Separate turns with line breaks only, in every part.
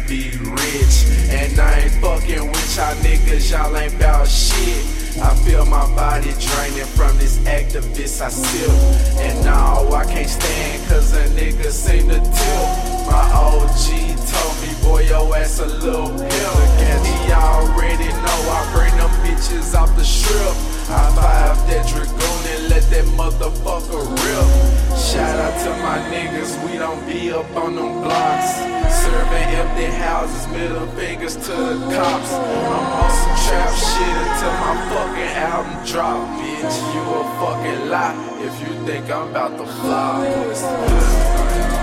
be rich. And I ain't fucking with y'all niggas, y'all ain't bout shit. I feel my body draining from this activist I sip. And now I can't stand cause a nigga seem to tilt. My OG told me, boy, your ass a little pimp. And he already know I bring them bitches off the strip. I vibe that Dragoon and let that motherfucker rip. Shout out to my niggas, we don't be up on them blocks. Serving empty houses, middle fingers to the cops. I'm on some trap shit until my fucking album drop, bitch. You a fucking lie if you think I'm about to flop.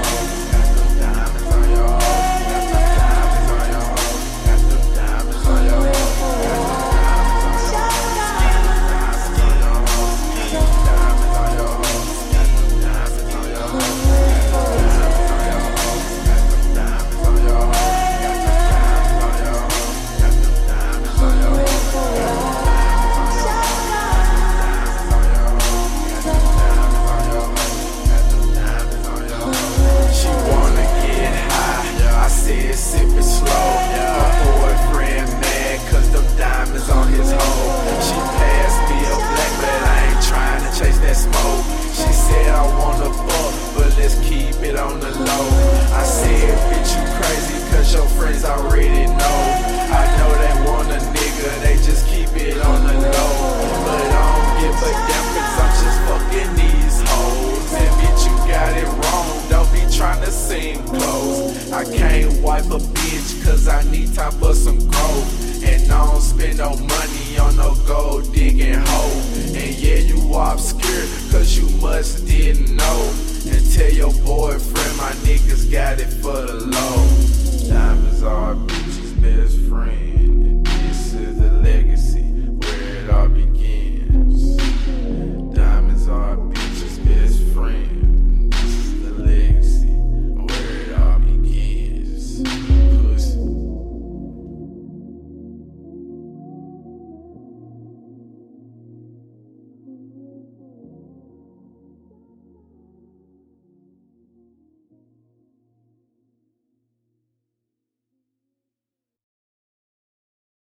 Your friends already know. I know they want a nigga, they just keep it on the low. But I don't give a damn cause I'm just fucking these hoes. And bitch, you got it wrong, don't be trying to seem close. I can't wipe a bitch cause I need time for some growth. And I don't spend no money on no gold digging hoe. And yeah, you obscure cause you must